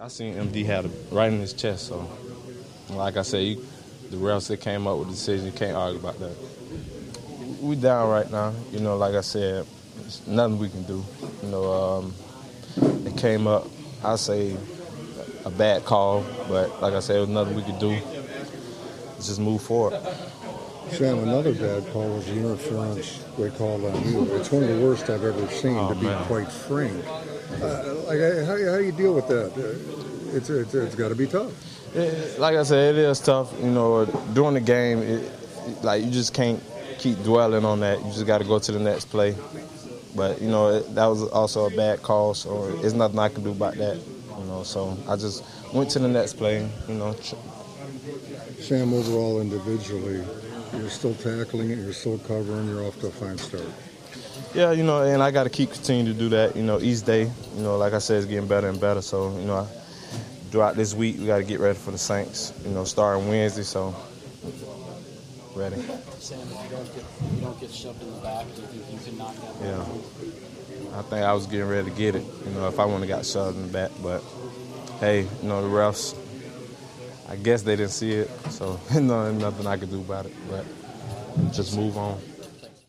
I seen MD had it right in his chest, so like I said, the refs that came up with the decision, you can't argue about that. We down right now, like I said, there's nothing we can do. It came up, I say a bad call, but like I said, there was nothing we could do. Let's just move forward. Sam, another bad call was the interference they called on you. It's one of the worst I've ever seen, to be quite frank. How do you deal with that? It's got to be tough. Like I said, it is tough. During the game, you just can't keep dwelling on that. You just got to go to the next play. But, that was also a bad call, so there's nothing I can do about that. So I just went to the next play, Sam, overall, individually, you're still tackling it, you're still covering, you're off to a fine start. Yeah, and I got to continue to do that, each day. Like I said, it's getting better and better. So, throughout this week, we got to get ready for the Saints, starting Wednesday, so ready. Sam, if you don't get shoved in the back, do you think you can knock that out? Yeah. I think I was getting ready to get it, if I wouldn't have got shoved in the back. But, hey, the refs, I guess they didn't see it, so there's nothing I could do about it. But just move on.